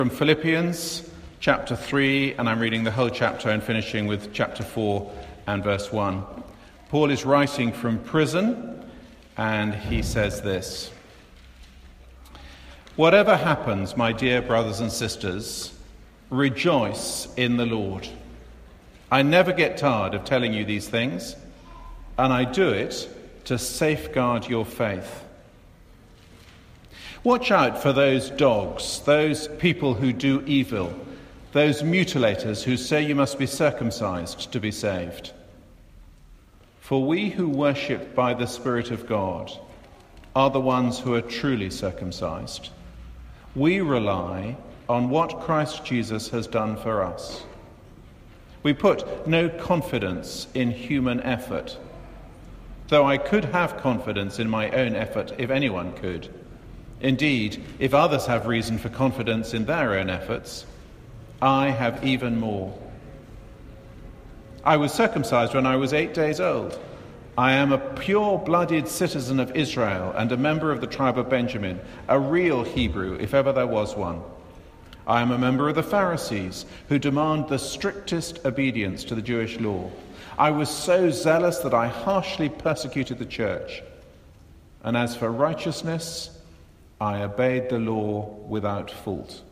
From Philippians chapter 3, and I'm reading the whole chapter and finishing with chapter 4 and verse 1. Paul is writing from prison, and he says this: "Whatever happens, my dear brothers and sisters, rejoice in the Lord. I never get tired of telling you these things, and I do it to safeguard your faith. Watch out for those dogs, those people who do evil, those mutilators who say you must be circumcised to be saved. For we who worship by the Spirit of God are the ones who are truly circumcised. We rely on what Christ Jesus has done for us. We put no confidence in human effort, though I could have confidence in my own effort if anyone could. Indeed, if others have reason for confidence in their own efforts, I have even more. I was circumcised when I was 8 days old. I am a pure-blooded citizen of Israel and a member of the tribe of Benjamin, a real Hebrew, if ever there was one. I am a member of the Pharisees, who demand the strictest obedience to the Jewish law. I was so zealous that I harshly persecuted the church. And as for righteousness, I obeyed the law without fault.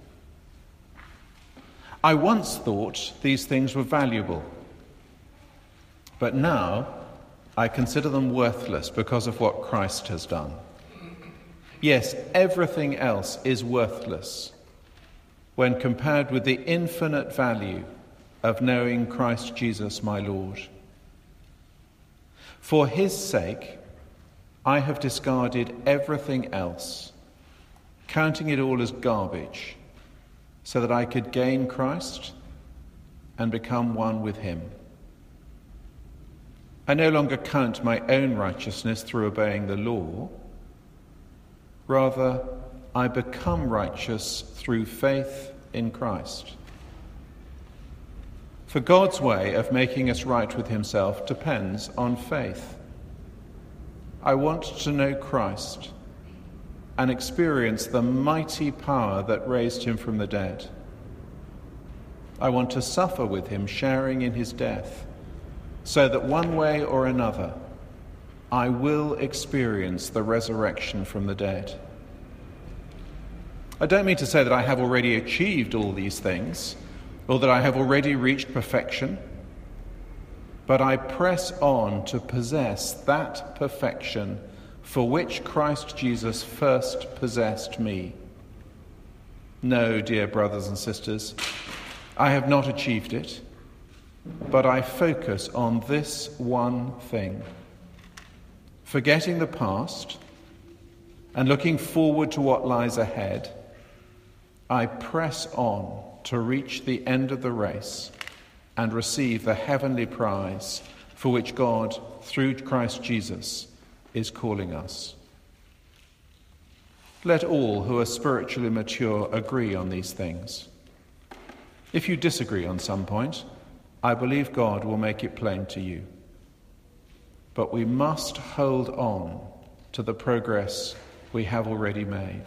I once thought these things were valuable, but now I consider them worthless because of what Christ has done. Yes, everything else is worthless when compared with the infinite value of knowing Christ Jesus my Lord. For his sake, I have discarded everything else, counting it all as garbage, so that I could gain Christ and become one with him. I no longer count my own righteousness through obeying the law. Rather, I become righteous through faith in Christ. For God's way of making us right with himself depends on faith. I want to know Christ and experience the mighty power that raised him from the dead. I want to suffer with him, sharing in his death, so that one way or another, I will experience the resurrection from the dead. I don't mean to say that I have already achieved all these things, or that I have already reached perfection, but I press on to possess that perfection for which Christ Jesus first possessed me. No, dear brothers and sisters, I have not achieved it, but I focus on this one thing: forgetting the past and looking forward to what lies ahead, I press on to reach the end of the race and receive the heavenly prize for which God, through Christ Jesus, is calling us. Let all who are spiritually mature agree on these things. If you disagree on some point, I believe God will make it plain to you. But we must hold on to the progress we have already made.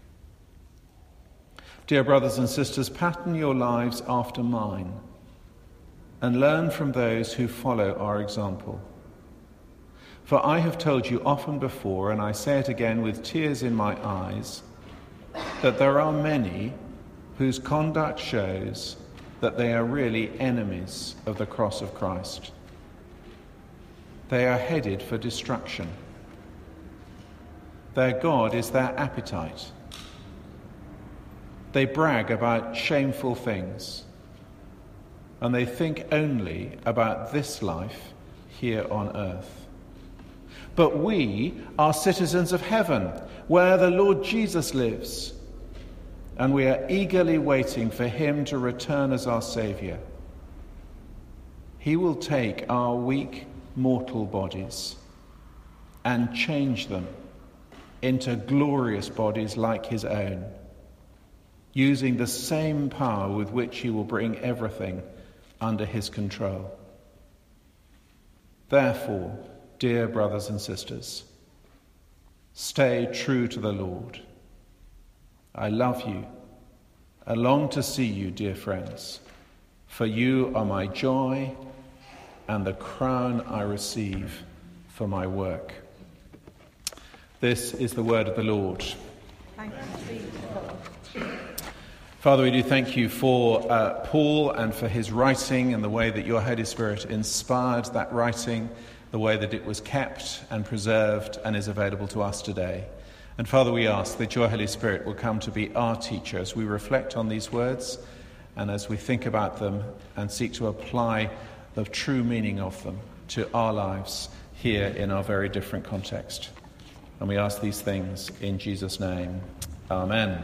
Dear brothers and sisters, pattern your lives after mine and learn from those who follow our example. For I have told you often before, and I say it again with tears in my eyes, that there are many whose conduct shows that they are really enemies of the cross of Christ. They are headed for destruction. Their God is their appetite. They brag about shameful things, and they think only about this life here on earth. But we are citizens of heaven, where the Lord Jesus lives, and we are eagerly waiting for him to return as our Saviour. He will take our weak, mortal bodies and change them into glorious bodies like his own, using the same power with which he will bring everything under his control. Therefore, dear brothers and sisters, stay true to the Lord. I love you, I long to see you, dear friends, for you are my joy and the crown I receive for my work. This is the word of the Lord. Thanks be to God. Father, we do thank you for Paul and for his writing and the way that your Holy Spirit inspired that writing, the way that it was kept and preserved and is available to us today. And Father, we ask that your Holy Spirit will come to be our teacher as we reflect on these words and as we think about them and seek to apply the true meaning of them to our lives here in our very different context. And we ask these things in Jesus' name. Amen.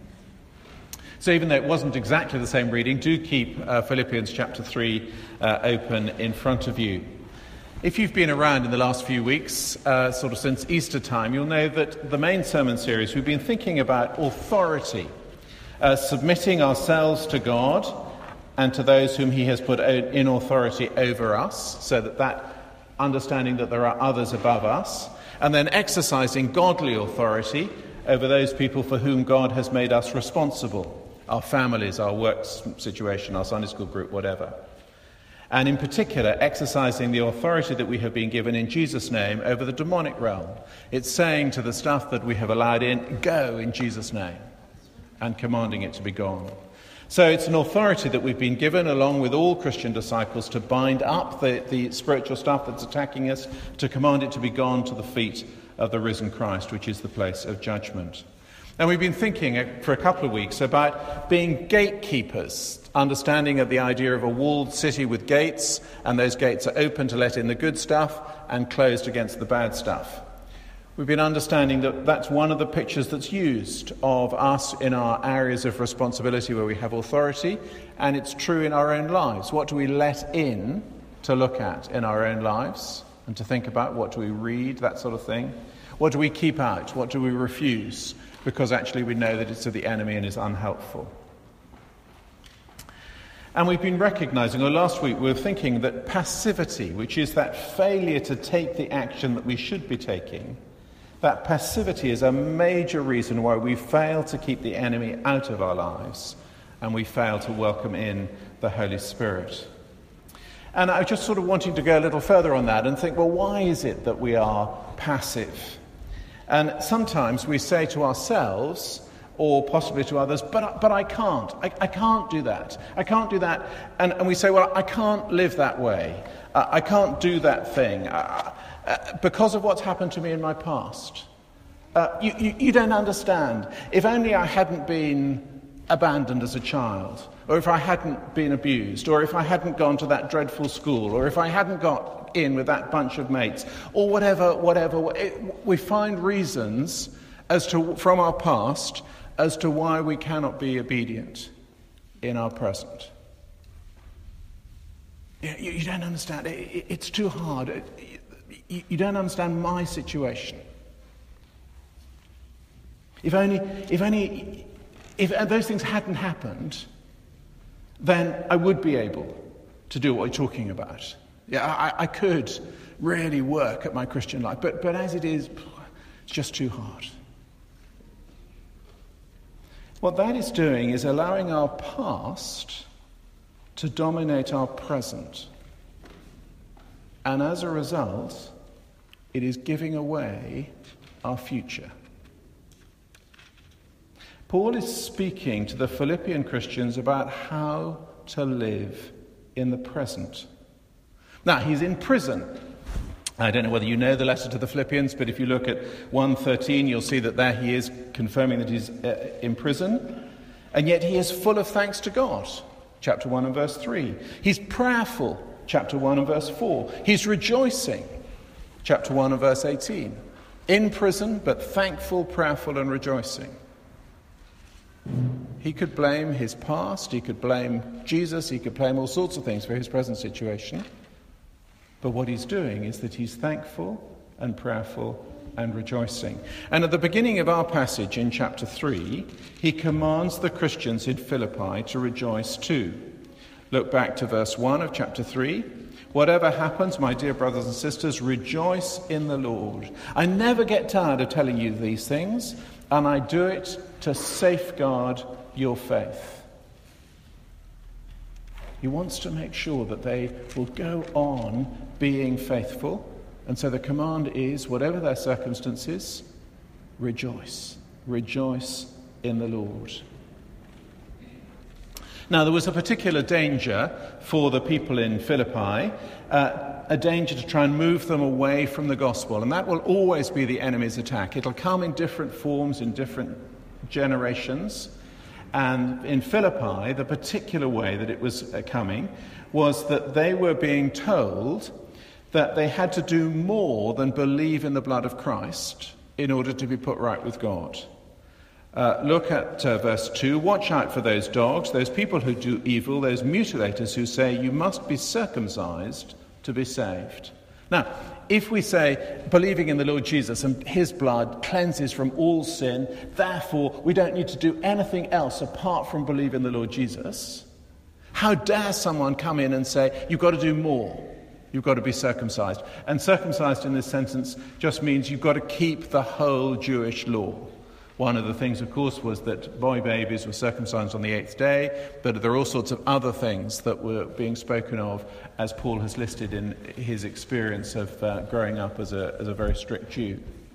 So even though it wasn't exactly the same reading, do keep Philippians chapter 3 open in front of you. If you've been around in the last few weeks, sort of since Easter time, you'll know that the main sermon series, we've been thinking about authority, submitting ourselves to God and to those whom he has put in authority over us, so that understanding that there are others above us, and then exercising godly authority over those people for whom God has made us responsible, our families, our work situation, our Sunday school group, whatever. And in particular, exercising the authority that we have been given in Jesus' name over the demonic realm. It's saying to the stuff that we have allowed in, go in Jesus' name, and commanding it to be gone. So it's an authority that we've been given, along with all Christian disciples, to bind up the spiritual stuff that's attacking us, to command it to be gone to the feet of the risen Christ, which is the place of judgment. And we've been thinking for a couple of weeks about being gatekeepers, understanding of the idea of a walled city with gates, and those gates are open to let in the good stuff and closed against the bad stuff. We've been understanding that that's one of the pictures that's used of us in our areas of responsibility where we have authority, and it's true in our own lives. What do we let in to look at in our own lives and to think about? What do we read, that sort of thing? What do we keep out? What do we refuse? Because actually we know that it's of the enemy and is unhelpful. And we've been recognizing, or last week we were thinking that passivity, which is that failure to take the action that we should be taking, that passivity is a major reason why we fail to keep the enemy out of our lives and we fail to welcome in the Holy Spirit. And I was just sort of wanting to go a little further on that and think, well, why is it that we are passive? And sometimes we say to ourselves, or possibly to others, but I can't. I can't do that. I can't do that. And we say, well, I can't live that way. I can't do that thing because of what's happened to me in my past. You don't understand. If only I hadn't been abandoned as a child, or if I hadn't been abused, or if I hadn't gone to that dreadful school, or if I hadn't got in with that bunch of mates, or whatever. We find reasons from our past as to why we cannot be obedient in our present. You don't understand. It's too hard. You don't understand my situation. If those things hadn't happened, then I would be able to do what you're talking about. Yeah, I could really work at my Christian life, but as it is, it's just too hard. What that is doing is allowing our past to dominate our present. And as a result, it is giving away our future. Paul is speaking to the Philippian Christians about how to live in the present. Now, he's in prison. I don't know whether you know the letter to the Philippians, but if you look at 1:13, you'll see that there he is confirming that he's in prison. And yet he is full of thanks to God, chapter 1 and verse 3. He's prayerful, chapter 1 and verse 4. He's rejoicing, chapter 1 and verse 18. In prison, but thankful, prayerful, and rejoicing. He could blame his past, he could blame Jesus, he could blame all sorts of things for his present situation. But what he's doing is that he's thankful and prayerful and rejoicing. And at the beginning of our passage in chapter 3, he commands the Christians in Philippi to rejoice too. Look back to verse 1 of chapter 3. Whatever happens, my dear brothers and sisters, rejoice in the Lord. I never get tired of telling you these things, and I do it to safeguard your faith. He wants to make sure that they will go on being faithful. And so the command is, whatever their circumstances, rejoice. Rejoice in the Lord. Now, there was a particular danger for the people in Philippi, a danger to try and move them away from the gospel. And that will always be the enemy's attack. It'll come in different forms, in different generations. And in Philippi, the particular way that it was coming was that they were being told that they had to do more than believe in the blood of Christ in order to be put right with God. Look at verse 2. Watch out for those dogs, those people who do evil, those mutilators who say you must be circumcised to be saved. Now, if we say believing in the Lord Jesus and his blood cleanses from all sin, therefore we don't need to do anything else apart from believe in the Lord Jesus, how dare someone come in and say you've got to do more? You've got to be circumcised. And circumcised in this sentence just means you've got to keep the whole Jewish law. One of the things, of course, was that boy babies were circumcised on the 8th day, but there are all sorts of other things that were being spoken of, as Paul has listed in his experience of growing up as a very strict Jew.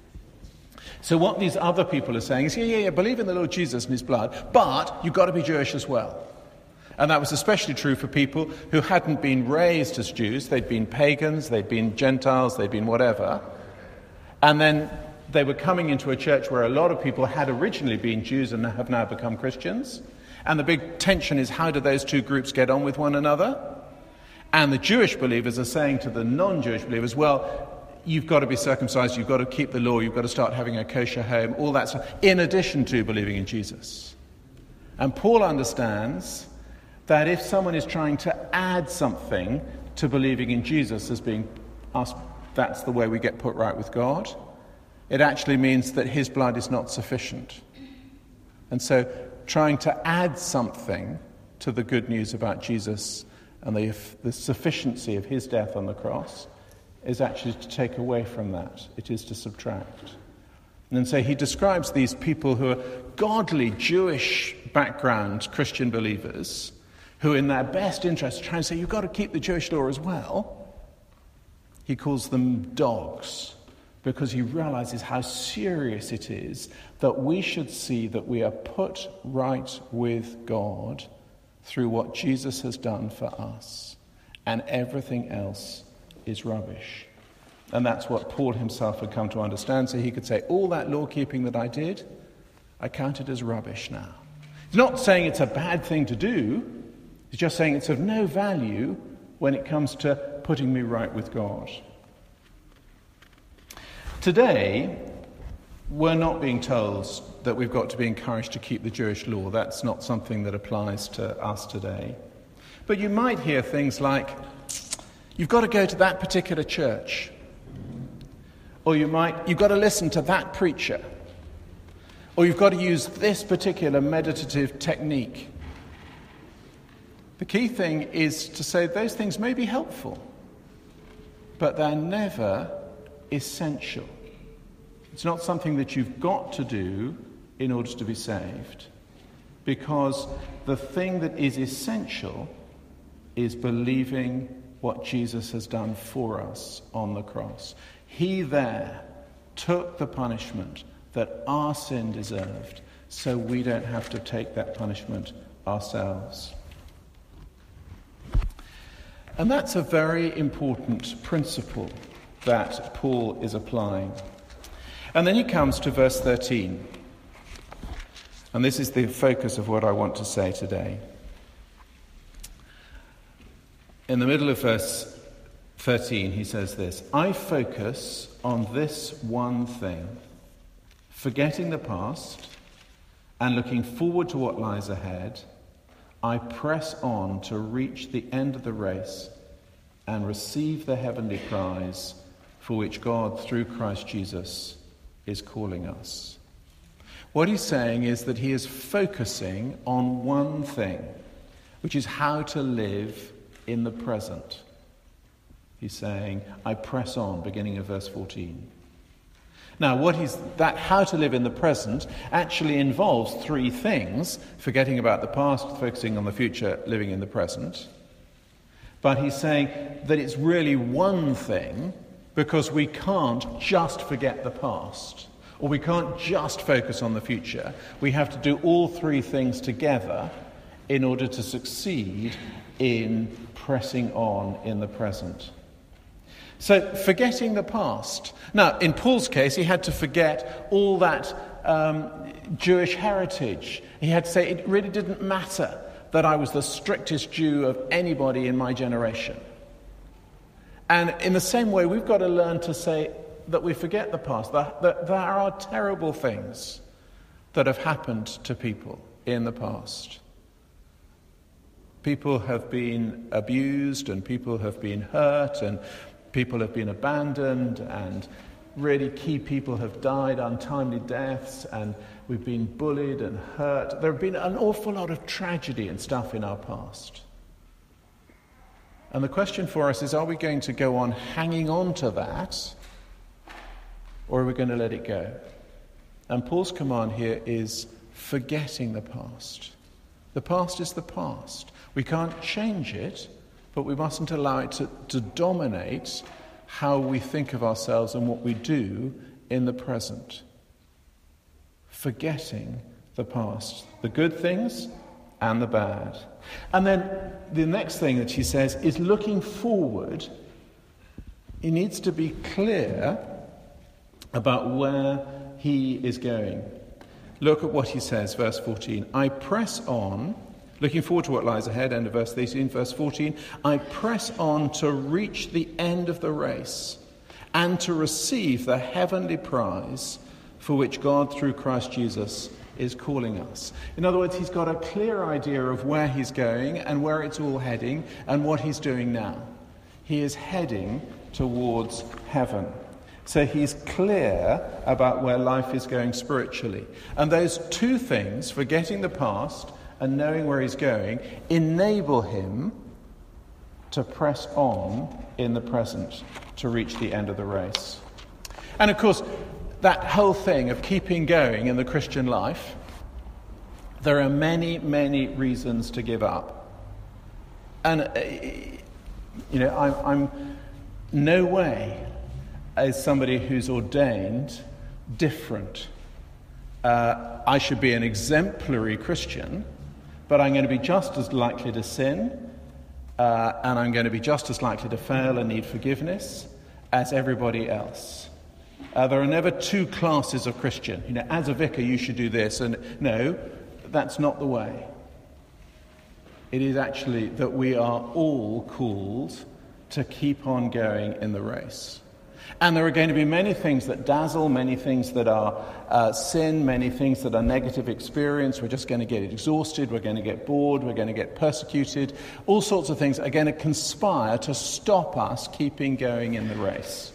So what these other people are saying is, yeah, believe in the Lord Jesus and his blood, but you've got to be Jewish as well. And that was especially true for people who hadn't been raised as Jews. They'd been pagans, they'd been Gentiles, they'd been whatever. And then they were coming into a church where a lot of people had originally been Jews and have now become Christians. And the big tension is, how do those two groups get on with one another? And the Jewish believers are saying to the non-Jewish believers, well, you've got to be circumcised, you've got to keep the law, you've got to start having a kosher home, all that stuff, in addition to believing in Jesus. And Paul understands that if someone is trying to add something to believing in Jesus as being us, that's the way we get put right with God, it actually means that his blood is not sufficient. And so trying to add something to the good news about Jesus and the sufficiency of his death on the cross is actually to take away from that. It is to subtract. And so he describes these people who are godly Jewish background Christian believers who in their best interest try and say, you've got to keep the Jewish law as well. He calls them dogs, because he realizes how serious it is that we should see that we are put right with God through what Jesus has done for us, and everything else is rubbish. And that's what Paul himself had come to understand, so he could say, all that law-keeping that I did, I count it as rubbish now. He's not saying it's a bad thing to do, he's just saying it's of no value when it comes to putting me right with God. Today, we're not being told that we've got to be encouraged to keep the Jewish law. That's not something that applies to us today. But you might hear things like, you've got to go to that particular church. Or you've got to listen to that preacher. Or you've got to use this particular meditative technique. The key thing is to say those things may be helpful, but they're never essential. It's not something that you've got to do in order to be saved, because the thing that is essential is believing what Jesus has done for us on the cross. He there took the punishment that our sin deserved, so we don't have to take that punishment ourselves. And that's a very important principle that Paul is applying. And then he comes to verse 13. And this is the focus of what I want to say today. In the middle of verse 13, he says this: I focus on this one thing, forgetting the past and looking forward to what lies ahead. I press on to reach the end of the race and receive the heavenly prize for which God, through Christ Jesus, is calling us. What he's saying is that he is focusing on one thing, which is how to live in the present. He's saying, I press on, beginning of verse 14. Now, how to live in the present actually involves three things: forgetting about the past, focusing on the future, living in the present. But he's saying that it's really one thing, because we can't just forget the past, or we can't just focus on the future. We have to do all three things together in order to succeed in pressing on in the present. So, forgetting the past. Now, in Paul's case, he had to forget all that Jewish heritage. He had to say it really didn't matter that I was the strictest Jew of anybody in my generation. And in the same way, we've got to learn to say that we forget the past, that there are terrible things that have happened to people in the past. People have been abused, and people have been hurt, and people have been abandoned, and really key people have died untimely deaths, and we've been bullied and hurt. There have been an awful lot of tragedy and stuff in our past. And the question for us is, are we going to go on hanging on to that, or are we going to let it go? And Paul's command here is forgetting the past. The past is the past. We can't change it, but we mustn't allow it to dominate how we think of ourselves and what we do in the present. Forgetting the past, the good things and the bad. And then the next thing that he says is looking forward. He needs to be clear about where he is going. Look at what he says, verse 14. I press on, looking forward to what lies ahead, end of verse 13, verse 14. I press on to reach the end of the race and to receive the heavenly prize for which God, through Christ Jesus, is calling us. In other words, he's got a clear idea of where he's going and where it's all heading and what he's doing now. He is heading towards heaven. So he's clear about where life is going spiritually. And those two things, forgetting the past and knowing where he's going, enable him to press on in the present to reach the end of the race. And of course, that whole thing of keeping going in the Christian life, there are many, many reasons to give up. And, I'm no way, as somebody who's ordained, different. I should be an exemplary Christian, but I'm going to be just as likely to sin, and I'm going to be just as likely to fail and need forgiveness as everybody else. There are never two classes of Christian. As a vicar, you should do this, and no, that's not the way. It is actually that we are all called to keep on going in the race. And there are going to be many things that dazzle, many things that are sin, many things that are negative experience. We're just going to get exhausted, we're going to get bored, we're going to get persecuted. All sorts of things are going to conspire to stop us keeping going in the race.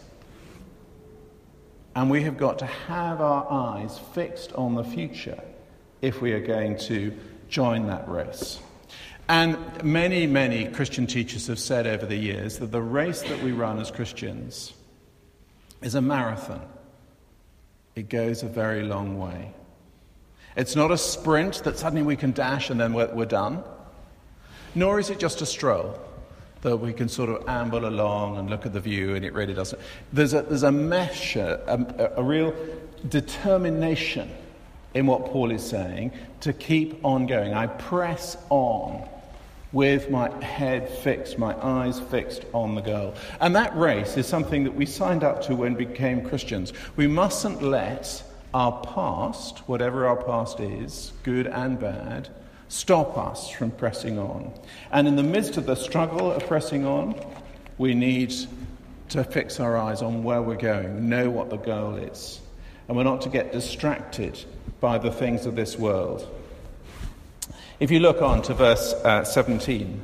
And we have got to have our eyes fixed on the future if we are going to join that race. And many, many Christian teachers have said over the years that the race that we run as Christians is a marathon. It goes a very long way. It's not a sprint that suddenly we can dash and then we're done. Nor is it just a stroll that we can sort of amble along and look at the view, and it really doesn't. There's a measure, a real determination in what Paul is saying to keep on going. I press on with my head fixed, my eyes fixed on the goal. And that race is something that we signed up to when we became Christians. We mustn't let our past, whatever our past is, good and bad, stop us from pressing on. And in the midst of the struggle of pressing on, we need to fix our eyes on where we're going, know what the goal is. And we're not to get distracted by the things of this world. If you look on to verse 17,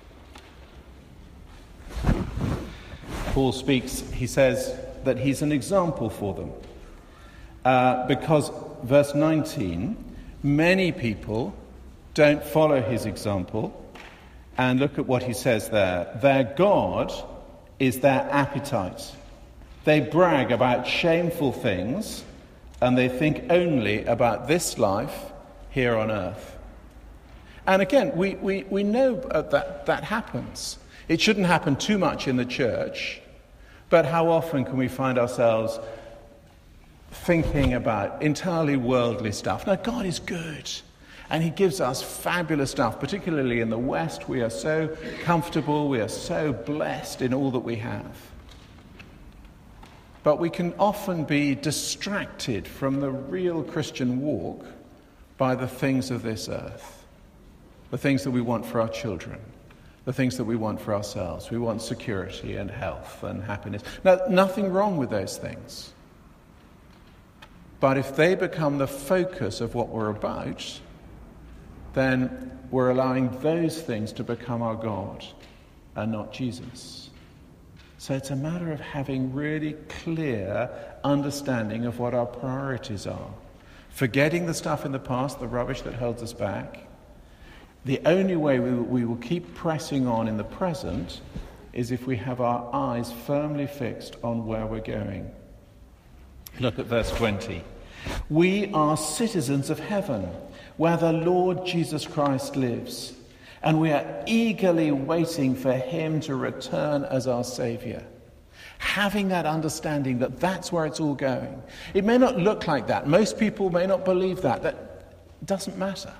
Paul speaks, he says that he's an example for them. Because, verse 19, many people don't follow his example. And look at what he says there. Their God is their appetite. They brag about shameful things, and they think only about this life here on earth. And again, we know that happens. It shouldn't happen too much in the church, but how often can we find ourselves thinking about entirely worldly stuff? Now, God is good, and he gives us fabulous stuff, particularly in the West. We are so comfortable, we are so blessed in all that we have. But we can often be distracted from the real Christian walk by the things of this earth, the things that we want for our children, the things that we want for ourselves. We want security and health and happiness. Now, nothing wrong with those things. But if they become the focus of what we're about, then we're allowing those things to become our God and not Jesus. So it's a matter of having really clear understanding of what our priorities are. Forgetting the stuff in the past, the rubbish that holds us back. The only way we will keep pressing on in the present is if we have our eyes firmly fixed on where we're going. Look at verse 20. We are citizens of heaven, where the Lord Jesus Christ lives, and we are eagerly waiting for him to return as our Saviour. Having that understanding that that's where it's all going. It may not look like that. Most people may not believe that. That doesn't matter.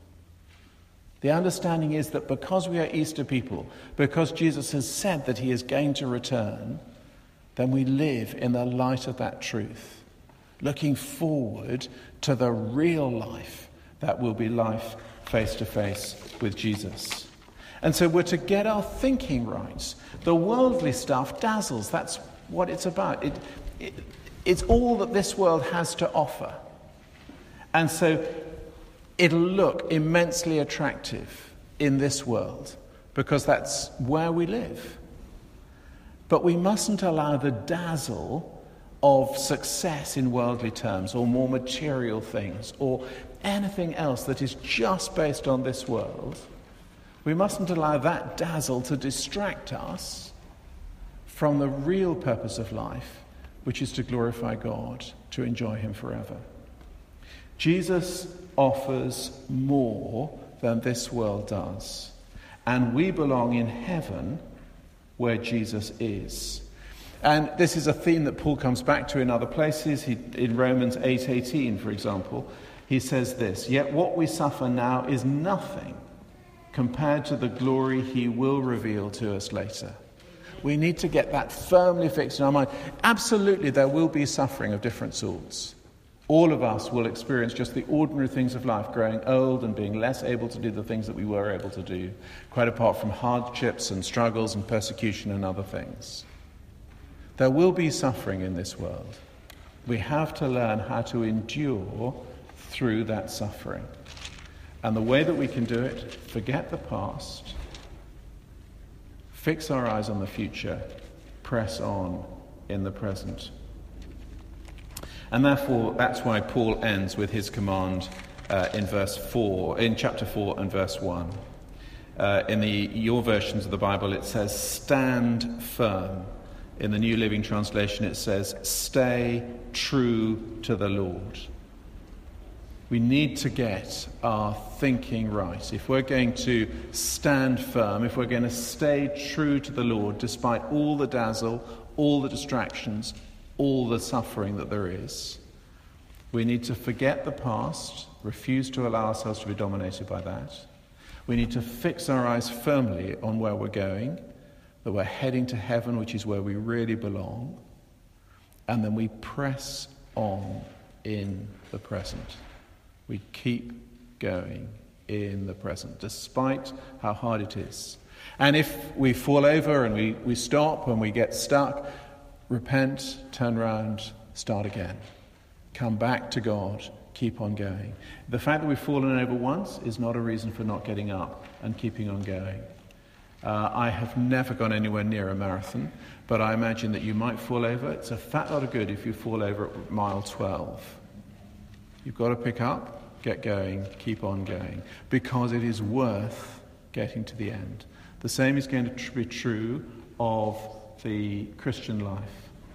The understanding is that because we are Easter people, because Jesus has said that he is going to return, then we live in the light of that truth, looking forward to the real life that will be life face to face with Jesus. And so we're to get our thinking right. The worldly stuff dazzles. That's what it's about. It's all that this world has to offer. And so it'll look immensely attractive in this world because that's where we live. But we mustn't allow the dazzle of success in worldly terms or more material things or anything else that is just based on this world. We mustn't allow that dazzle to distract us from the real purpose of life, which is to glorify God, to enjoy him forever. Jesus offers more than this world does, and we belong in heaven where Jesus is. And this is a theme that Paul comes back to in other places. In Romans 8:18, for example, he says this, "Yet what we suffer now is nothing compared to the glory he will reveal to us later." We need to get that firmly fixed in our mind. Absolutely, there will be suffering of different sorts. All of us will experience just the ordinary things of life, growing old and being less able to do the things that we were able to do, quite apart from hardships and struggles and persecution and other things. There will be suffering in this world. We have to learn how to endure through that suffering. And the way that we can do it, forget the past, fix our eyes on the future, press on in the present. And therefore, that's why Paul ends with his command in chapter 4 and verse 1. In your versions of the Bible, it says, "Stand firm." In the New Living Translation, it says, "Stay true to the Lord." We need to get our thinking right. If we're going to stand firm, if we're going to stay true to the Lord, despite all the dazzle, all the distractions, all the suffering that there is, we need to forget the past, refuse to allow ourselves to be dominated by that. We need to fix our eyes firmly on where we're going, that we're heading to heaven, which is where we really belong. And then we press on in the present. We keep going in the present, despite how hard it is. And if we fall over and we stop and we get stuck, repent, turn around, start again. Come back to God, keep on going. The fact that we've fallen over once is not a reason for not getting up and keeping on going. I have never gone anywhere near a marathon, but I imagine that you might fall over. It's a fat lot of good if you fall over at mile 12. You've got to pick up, get going, keep on going, because it is worth getting to the end. The same is going to be true of the Christian life.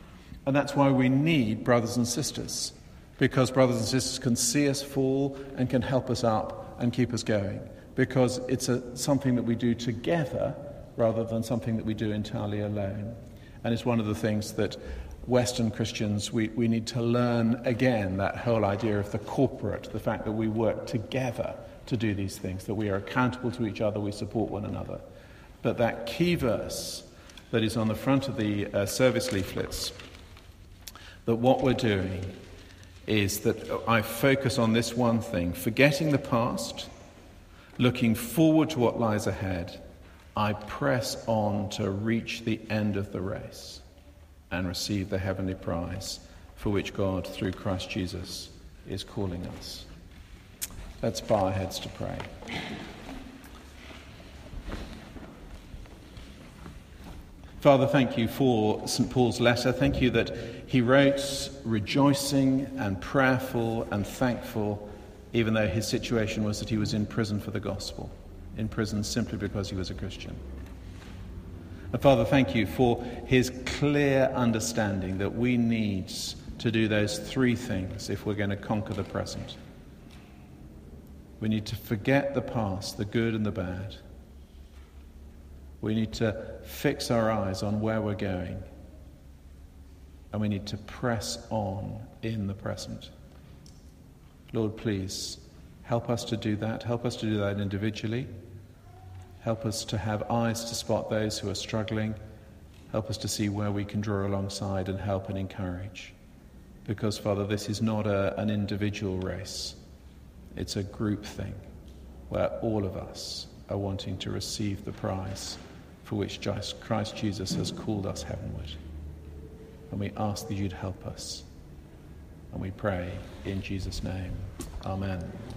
And that's why we need brothers and sisters, because brothers and sisters can see us fall and can help us up and keep us going, because it's something that we do together rather than something that we do entirely alone. And it's one of the things that Western Christians, we need to learn again, that whole idea of the corporate, the fact that we work together to do these things, that we are accountable to each other, we support one another. But that key verse that is on the front of the service leaflets, that what we're doing is that I focus on this one thing, forgetting the past, looking forward to what lies ahead, I press on to reach the end of the race and receive the heavenly prize for which God, through Christ Jesus, is calling us. Let's bow our heads to pray. Father, thank you for St. Paul's letter. Thank you that he wrote rejoicing and prayerful and thankful, even though his situation was that he was in prison for the gospel, in prison simply because he was a Christian. And Father, thank you for his clear understanding that we need to do those three things if we're going to conquer the present. We need to forget the past, the good and the bad. We need to fix our eyes on where we're going. And we need to press on in the present. Lord, please help us to do that. Help us to do that individually. Help us to have eyes to spot those who are struggling. Help us to see where we can draw alongside and help and encourage. Because, Father, this is not an individual race. It's a group thing where all of us are wanting to receive the prize for which Christ Jesus has called us heavenward. And we ask that you'd help us. And we pray in Jesus' name. Amen.